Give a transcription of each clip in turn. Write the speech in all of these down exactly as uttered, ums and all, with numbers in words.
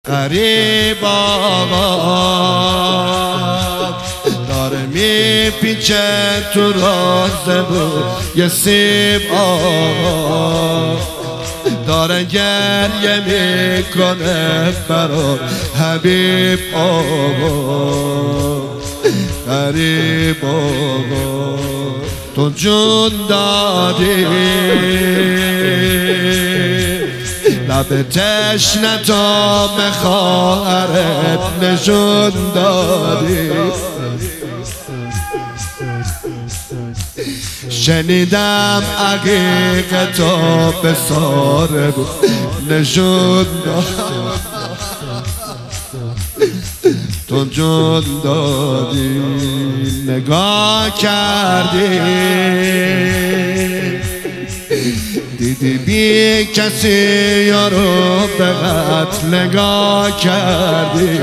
غریب آقا داره میپیچه تو راز بود یه سیب آقا داره گریه میکنه برای حبیب آقا غریب آقا تو جون دادی لب تشنه تا به خواهرت نشون دادی شنیدم عقیق تا به ساره بود نشون دادی تو جون دادی نگاه کردی دیدی بی کسی یارو به قتل نگاه کردی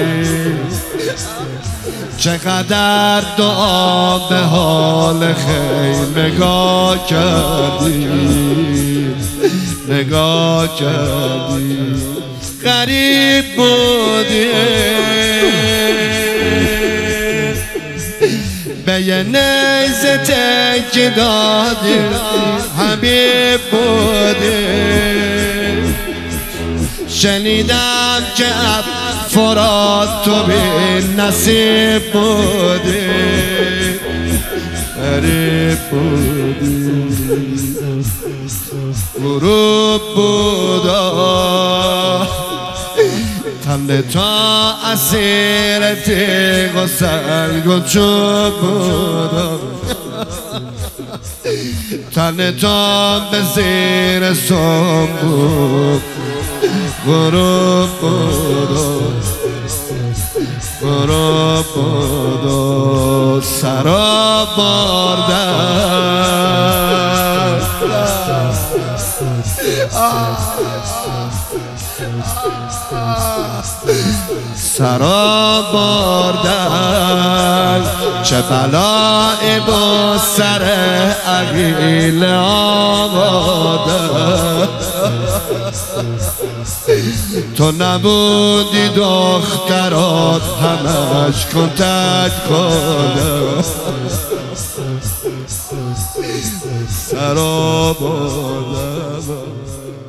چقدر دعا به حال خیر نگاه کردی نگاه کردی غریب بودی به یه نیزه تکی دادی حبیب بودی شنیدم که اب فرات تو بی نصیب بودی غریب بودی غروب بودا تن تا اسیر تیغ و سنگ و چوب بودا تن تا به زیر سم بود غروب بودا غروب بودا سرا باردن سرا باردن چه بلایی با سر عقیل آمدن تو نبودی دخترات همش کنتک کنن سرا باردن